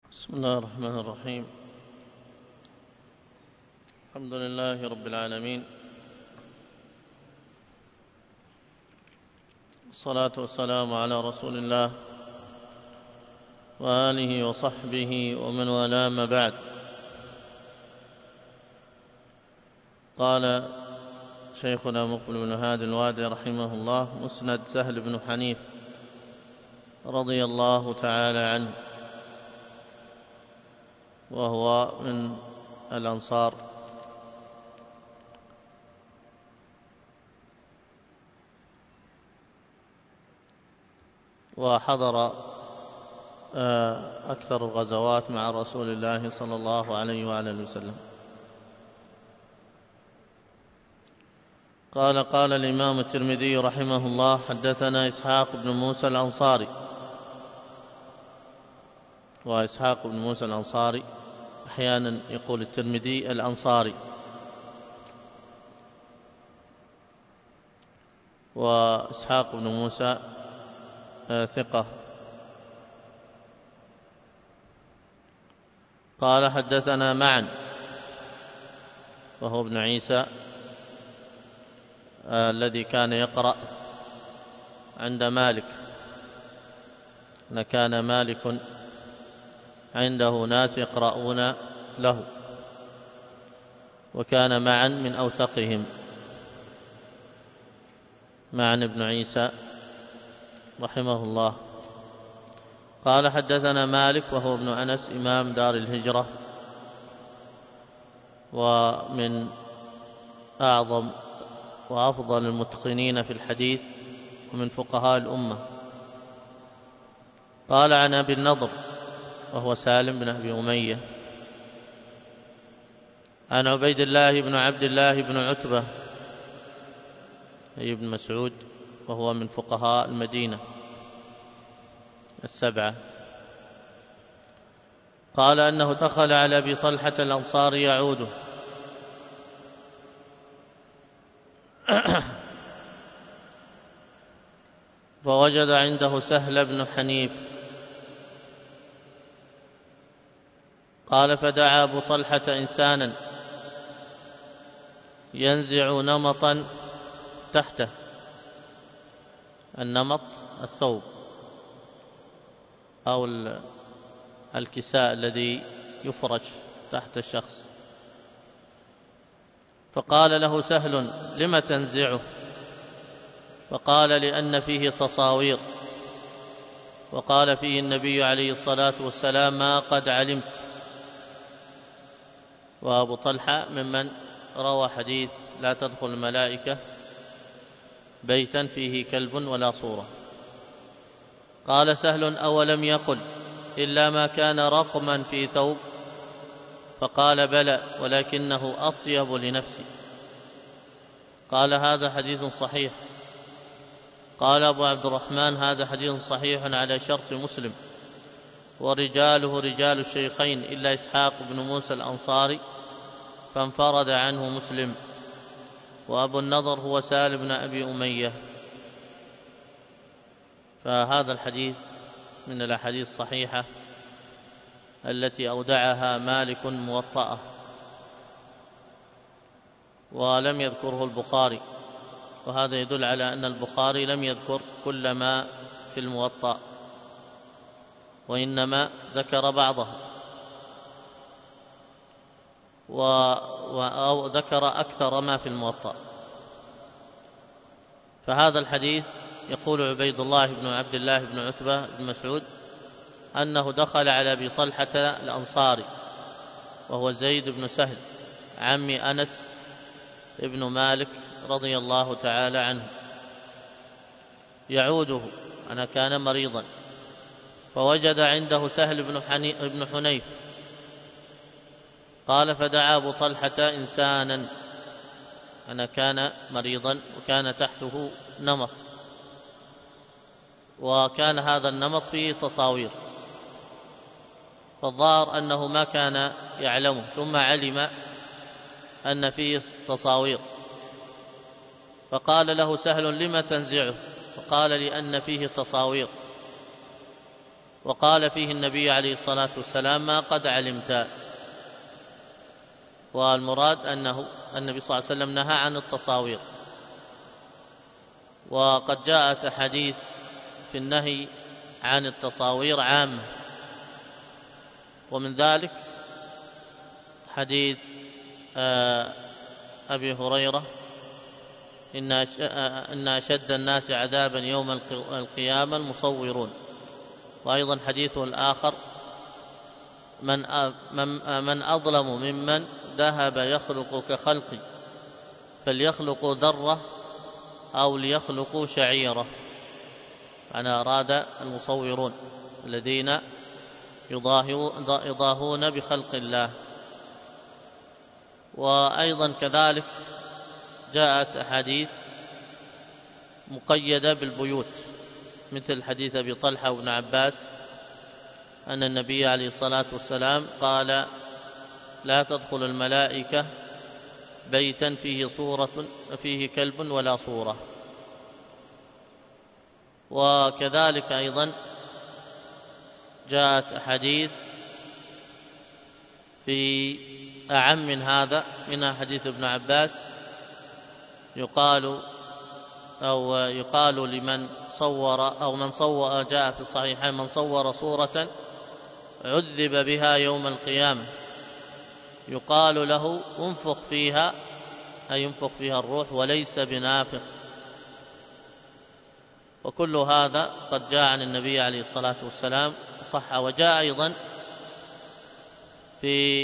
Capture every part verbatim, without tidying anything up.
بسم الله الرحمن الرحيم. الحمد لله رب العالمين، والصلاة والسلام على رسول الله وآله وصحبه ومن والاه، ما بعد. قال شيخنا مقبل بن هادي الوادي رحمه الله: مسند سهل بن حنيف رضي الله تعالى عنه، وهو من الأنصار، وحضر أكثر الغزوات مع رسول الله صلى الله عليه وآله وسلم. قال قال الإمام الترمذي رحمه الله: حدثنا إسحاق بن موسى الأنصاري. وإسحاق بن موسى الأنصاري أحيانا يقول الترمذي الأنصاري، وإسحاق بن موسى ثقة. قال حدثنا معا، وهو ابن عيسى الذي كان يقرأ عند مالك، كان مالك عنده ناس يقرؤون له، وكان معا من أوثقهم، معا بن عيسى رحمه الله. قال حدثنا مالك، وهو ابن أنس إمام دار الهجرة، ومن أعظم وأفضل المتقنين في الحديث، ومن فقهاء الأمة. قال عن أبي النضر، وهو سالم بن أبي أمية، عن عبيد الله بن عبد الله بن عتبة أي بن مسعود، وهو من فقهاء المدينة السبعة. قال أنه دخل على أبي طلحة الأنصاري يعوده، فوجد عنده سهل بن حنيف. قال فدعا أبو طلحة إنسانا ينزع نمطا تحته. النمط الثوب أو الكساء الذي يفرش تحت الشخص. فقال له سهل: لم تنزعه؟ فقال: لأن فيه تصاوير، وقال فيه النبي عليه الصلاة والسلام: ما قد علمت. وأبو طلحة ممن روى حديث لا تدخل الملائكة بيتا فيه كلب ولا صورة. قال سهل: أولم يقل إلا ما كان رقما في ثوب؟ فقال: بلى، ولكنه أطيب لنفسي. قال: هذا حديث صحيح. قال أبو عبد الرحمن: هذا حديث صحيح على شرط مسلم، ورجاله رجال الشيخين إلا إسحاق بن موسى الأنصاري، فانفرد عنه مسلم، وأبو النضر هو سالم بن أبي أمية. فهذا الحديث من الأحاديث الصحيحة التي أودعها مالك موطأة، ولم يذكره البخاري، وهذا يدل على أن البخاري لم يذكر كل ما في الموطأ، وإنما ذكر بعضه، و... أو ذكر أكثر ما في الموطأ. فهذا الحديث يقول عبيد الله بن عبد الله بن عتبة بن مسعود أنه دخل على أبي طلحة الأنصاري، وهو زيد بن سهل عم أنس ابن مالك رضي الله تعالى عنه، يعوده، أنا كان مريضا، فوجد عنده سهل بن, حني... بن حنيف. قال فدعا أبو طلحة إنسانا، أنا كان مريضا وكان تحته نمط، وكان هذا النمط فيه تصاوير، فالظاهر أنه ما كان يعلمه، ثم علم أن فيه تصاوير. فقال له سهل: لم تنزعه؟ فقال: لأن فيه تصاوير. وقال فيه النبي عليه الصلاة والسلام: ما قد علمت. والمراد أنه النبي صلى الله عليه وسلم نهى عن التصاوير. وقد جاءت أحاديث في النهي عن التصاوير عامة، ومن ذلك حديث أبي هريرة: إن أشد الناس عذابا يوم القيامة المصورون. وأيضا حديثه الآخر: من من أظلم ممن ذهب يخلق كخلقي فليخلقوا ذرة أو ليخلقوا شعيرة. أنا أراد المصورون الذين يضاهون بخلق الله. وأيضا كذلك جاءت أحاديث مقيدة بالبيوت، مثل حديث أبي طلحة وابن عباس أن النبي عليه الصلاة والسلام قال: لا تدخل الملائكة بيتا فيه صورة فيه كلب ولا صورة. وكذلك أيضا جاءت أحاديث في أعم من هذا، منها حديث ابن عباس يقال أو يقال لمن صور أو من صور، جاء في الصحيحين: من صور صورة عذب بها يوم القيامة يقال له: انفخ فيها، أي ينفخ فيها الروح، وليس بنافخ. وكل هذا قد جاء عن النبي عليه الصلاة والسلام صح. وجاء أيضا في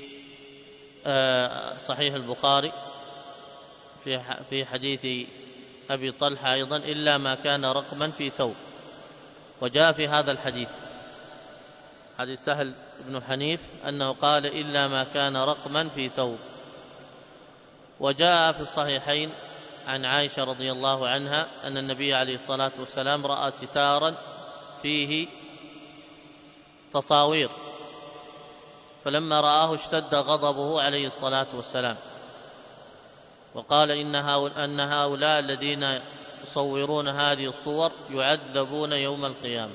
صحيح البخاري في حديث أبي طلحة أيضا: إلا ما كان رقما في ثوب. وجاء في هذا الحديث حديث سهل بن حنيف أنه قال: إلا ما كان رقما في ثوب. وجاء في الصحيحين عن عائشة رضي الله عنها أن النبي عليه الصلاة والسلام رأى ستارا فيه تصاوير، فلما رآه اشتد غضبه عليه الصلاة والسلام، وقال: إن هؤلاء الذين يصورون هذه الصور يعذبون يوم القيامة.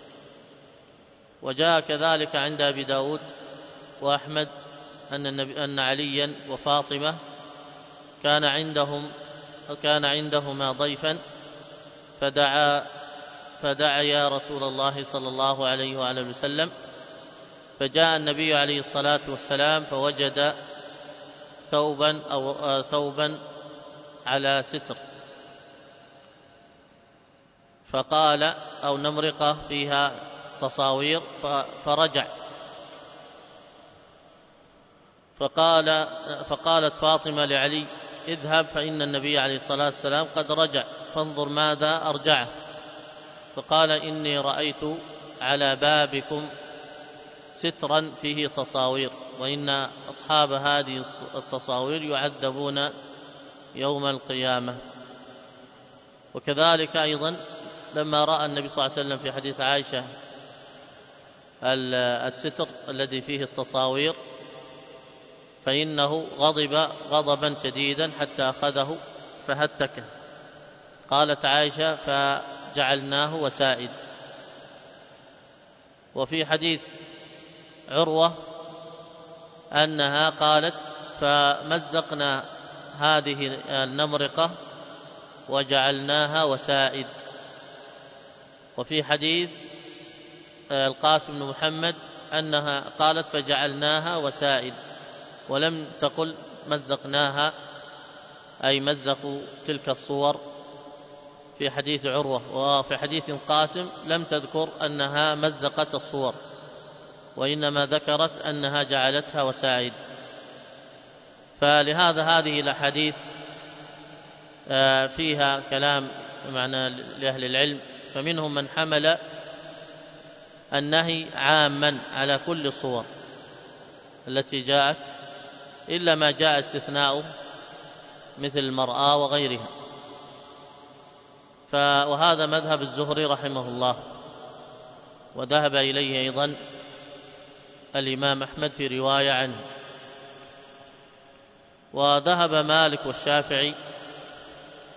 وجاء كذلك عند أبي داود وأحمد أن, النبي أن عليا وفاطمة كان عندهم كان عندهما ضيفا فدعا فدعيا رسول الله صلى الله عليه وآله وسلم، فجاء النبي عليه الصلاة والسلام فوجد ثوبا أو ثوبا على ستر، فقال أو نمرقة فيها تصاوير، فرجع. فقال فقالت فاطمة لعلي: اذهب فإن النبي عليه الصلاة والسلام قد رجع، فانظر ماذا أرجعه. فقال: إني رأيت على بابكم سترا فيه تصاوير، وإن أصحاب هذه التصاوير يعذبون يوم القيامة. وكذلك أيضا لما رأى النبي صلى الله عليه وسلم في حديث عائشة الستر الذي فيه التصاوير فإنه غضب غضبا شديدا حتى أخذه فهتكه. قالت عائشة: فجعلناه وسائد. وفي حديث عروة أنها قالت: فمزقنا هذه النمرقة وجعلناها وسائد. وفي حديث القاسم بن محمد أنها قالت: فجعلناها وسائد، ولم تقل مزقناها، أي مزقوا تلك الصور في حديث عروة. وفي حديث القاسم لم تذكر أنها مزقت الصور، وإنما ذكرت أنها جعلتها وسائد. فلهذا هذه الأحاديث فيها كلام معنى لأهل العلم، فمنهم من حمل النهي عاما على كل الصور التي جاءت، إلا ما جاء استثناؤه مثل المرأة وغيرها. وهذا مذهب الزهري رحمه الله، وذهب إليه أيضا الإمام أحمد في رواية عنه. وذهب مالك والشافعي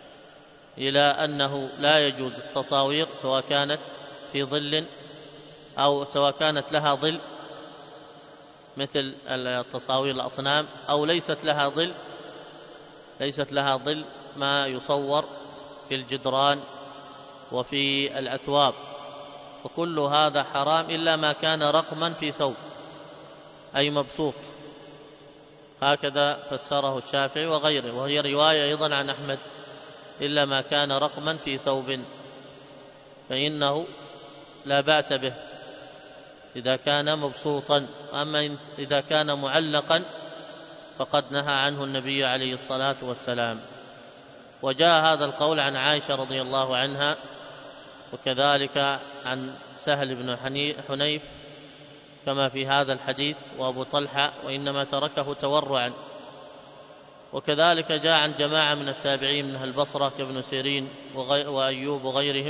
إلى أنه لا يجوز التصاوير سواء كانت في ظل أو سواء كانت لها ظل مثل التصاوير الأصنام، أو ليست لها ظل ليست لها ظل ما يصور في الجدران وفي الأثواب، فكل هذا حرام إلا ما كان رقما في ثوب أي مبسوط، هكذا فسره الشافعي وغيره، وهي رواية أيضا عن أحمد، إلا ما كان رقما في ثوب فإنه لا بأس به إذا كان مبسوطا. أما إذا كان معلقا فقد نهى عنه النبي عليه الصلاة والسلام. وجاء هذا القول عن عائشة رضي الله عنها، وكذلك عن سهل بن حنيف كما في هذا الحديث، وأبو طلحة وإنما تركه تورعا. وكذلك جاء عن جماعة من التابعين من أهل البصرة كابن سيرين وأيوب وغيرهم،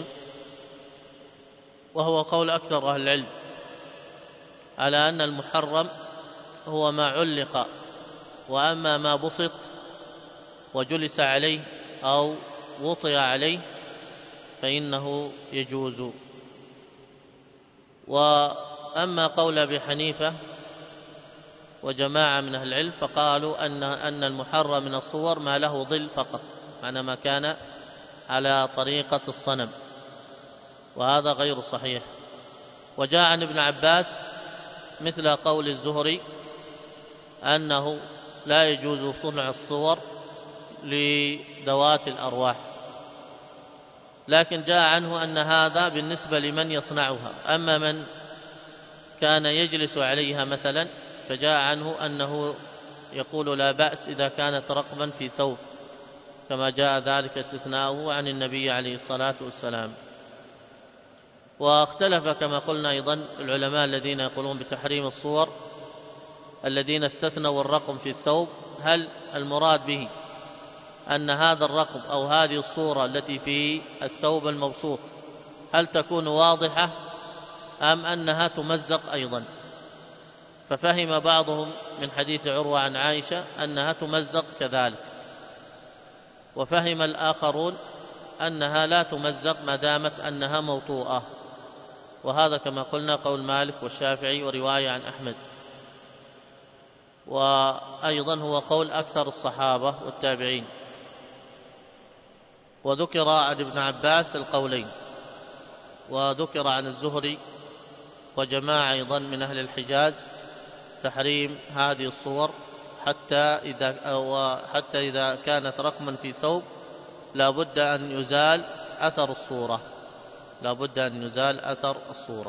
وهو قول أكثر أهل العلم على أن المحرم هو ما علق، وأما ما بسط وجلس عليه أو وطئ عليه فإنه يجوز. وأما قول أبي حنيفة وجماعة من أهل العلم فقالوا أن أن المحرم من الصور ما له ظل فقط، معنى ما كان على طريقة الصنم، وهذا غير صحيح. وجاء عن ابن عباس مثل قول الزهري أنه لا يجوز صنع الصور لذوات الأرواح، لكن جاء عنه أن هذا بالنسبة لمن يصنعها، أما من كان يجلس عليها مثلا فجاء عنه أنه يقول لا بأس إذا كانت رقما في ثوب، كما جاء ذلك استثناؤه عن النبي عليه الصلاة والسلام. واختلف كما قلنا أيضا العلماء الذين يقولون بتحريم الصور الذين استثنوا الرقم في الثوب، هل المراد به أن هذا الرقم أو هذه الصورة التي في الثوب المبسوط هل تكون واضحة أم أنها تمزق أيضا؟ ففهم بعضهم من حديث عروة عن عائشة أنها تمزق كذلك، وفهم الآخرون أنها لا تمزق ما دامت أنها موطوءة، وهذا كما قلنا قول مالك والشافعي ورواية عن أحمد، وأيضا هو قول أكثر الصحابة والتابعين. وذكر عن ابن عباس القولين، وذكر عن الزهري وجماعة أيضا من أهل الحجاز تحريم هذه الصور حتى إذا, أو حتى إذا كانت رقما في ثوب لا بد أن يزال أثر الصورة لا بد أن يزال أثر الصورة.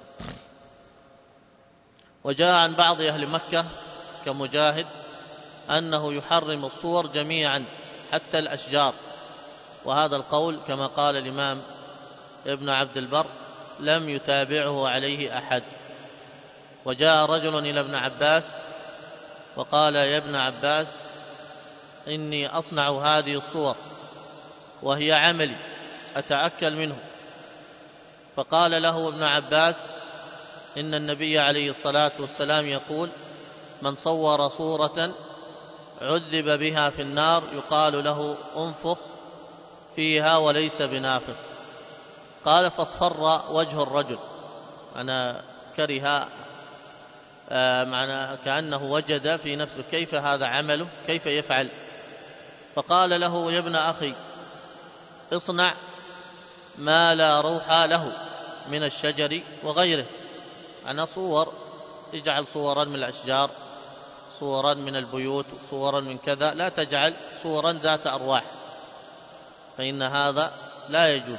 وجاء عن بعض أهل مكة كمجاهد أنه يحرم الصور جميعا حتى الأشجار، وهذا القول كما قال الإمام ابن عبد البر لم يتابعه عليه أحد. وجاء رجل إلى ابن عباس وقال يا ابن عباس إني أصنع هذه الصور وهي عملي أتأكل منه، فقال له ابن عباس إن النبي عليه الصلاة والسلام يقول من صور صورة عذب بها في النار يقال له انفخ فيها وليس بنافخ. قال فاصفر وجه الرجل، أنا كره آه معنى كأنه وجد في نفسه كيف هذا عمله كيف يفعل، فقال له يا ابن أخي اصنع ما لا روح له من الشجر وغيره، أنا صور اجعل صورا من الأشجار، صورا من البيوت، صورا من كذا، لا تجعل صورا ذات أرواح فإن هذا لا يجوز.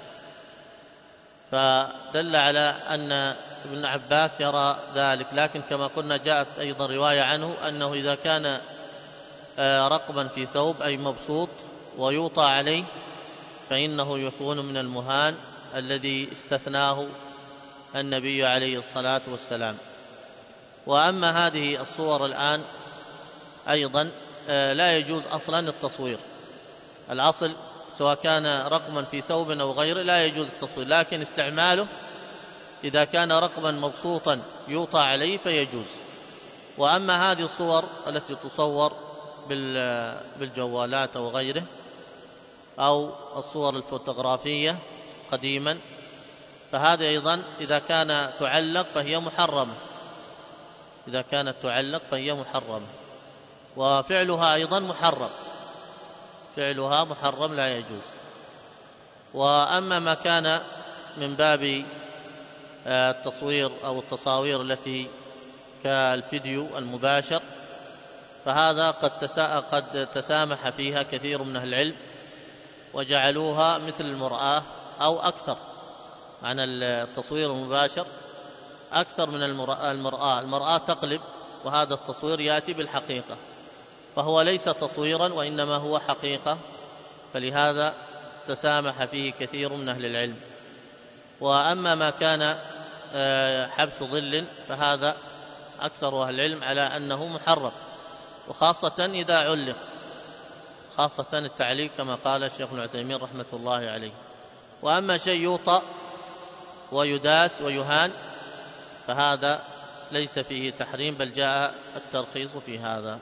فدل على أن ابن عباس يرى ذلك، لكن كما قلنا جاءت أيضا رواية عنه أنه إذا كان رقبا في ثوب أي مبسوط ويوطى عليه فإنه يكون من المهان الذي استثناه النبي عليه الصلاة والسلام. وأما هذه الصور الآن أيضا لا يجوز أصلا التصوير، الأصل سواء كان رقما في ثوب أو غيره لا يجوز التصوير، لكن استعماله إذا كان رقما مبسوطا يوطى عليه فيجوز. وأما هذه الصور التي تصور بالجوالات أو غيره أو الصور الفوتوغرافية قديما فهذا أيضا إذا كان تعلق فهي محرمة، إذا كانت تعلق فهي محرمة، وفعلها أيضا محرم، فعلها محرم لا يجوز. وأما ما كان من باب التصوير أو التصاوير التي كالفيديو المباشر فهذا قد قد تسامح فيها كثير من أهل العلم وجعلوها مثل المرآة أو أكثر، عن التصوير المباشر أكثر من المرآة. المرآة تقلب، وهذا التصوير يأتي بالحقيقة، فهو ليس تصويرا وإنما هو حقيقة، فلهذا تسامح فيه كثير من أهل العلم. وأما ما كان حبس ظل فهذا أكثر أهل العلم على أنه محرم، وخاصة إذا علق، خاصة التعليق كما قال الشيخ ابن عثيمين رحمة الله عليه. وأما شيء يوطأ ويداس ويهان فهذا ليس فيه تحريم، بل جاء الترخيص في هذا.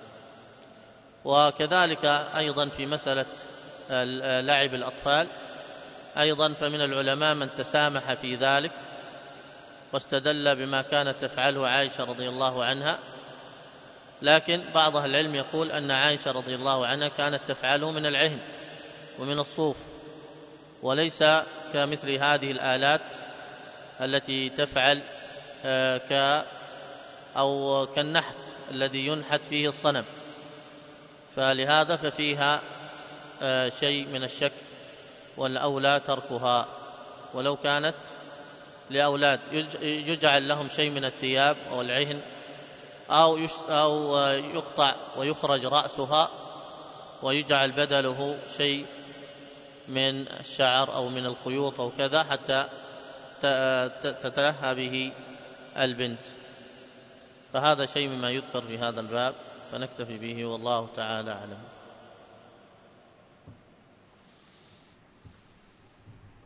وكذلك أيضا في مسألة لعب الأطفال أيضا فمن العلماء من تسامح في ذلك، واستدل بما كانت تفعله عائشة رضي الله عنها، لكن بعض أهل العلم يقول أن عائشة رضي الله عنها كانت تفعله من العهن ومن الصوف، وليس كمثل هذه الآلات التي تفعل ك أو كالنحت الذي ينحت فيه الصنم، فلهذا ففيها شيء من الشك، والأولى تركها. ولو كانت لأولاد يجعل لهم شيء من الثياب أو العهن أو أو يقطع ويخرج رأسها ويجعل بدله شيء من الشعر أو من الخيوط أو كذا حتى تتلهى به البنت، فهذا شيء مما يذكر في هذا الباب، فنكتفي به والله تعالى أعلم.